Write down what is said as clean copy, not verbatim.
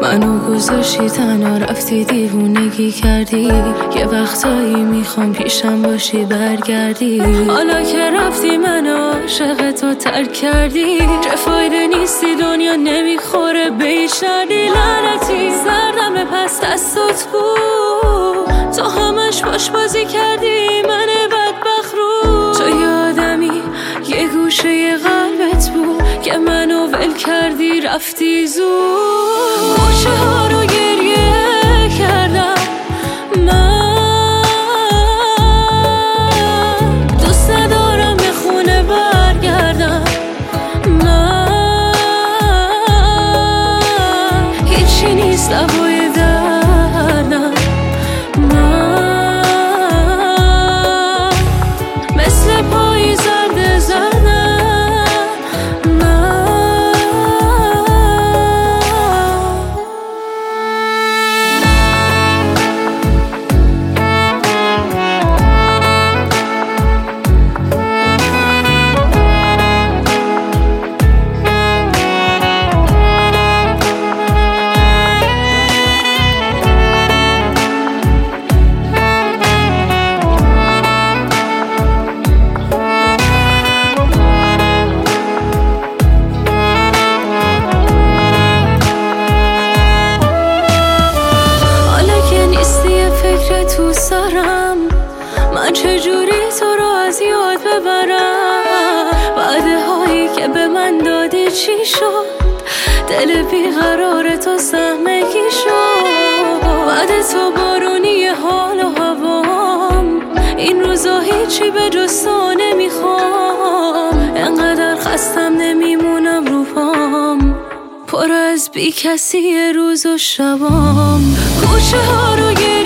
منو گذاشتی تنها رفتی دیوونگی کردی. یه وقتایی میخوام پیشم باشی برگردی. حالا که رفتی منو عاشق تو ترک کردی. چه فایده نیستی دنیا نمیخوره به هیچ دردی. لعنتی سردم پس دستات بود. تو همش باش بازی کردی من بدبخت رو. تو یادمی یه گوشه قلبت بود که منو ول کردی رفتی زود. گوشه ها رو گریه کردم من. دوست ندارم به خونه برگردم من. هیچی نیست لبای دردم من. مثل پای زرد زدم تو سرم. من چجوری تو رو از یاد ببرم؟ وعده هایی که به من دادی چی شد؟ دل بیقرار تو سهمگی شد. وعده تو بارونی حال و هوام. این روزا هیچی به جز تو نمیخوام. انقدر خستم نمیمونم رو پام. پر از بی کسی روز و شبام. کوچه ها رو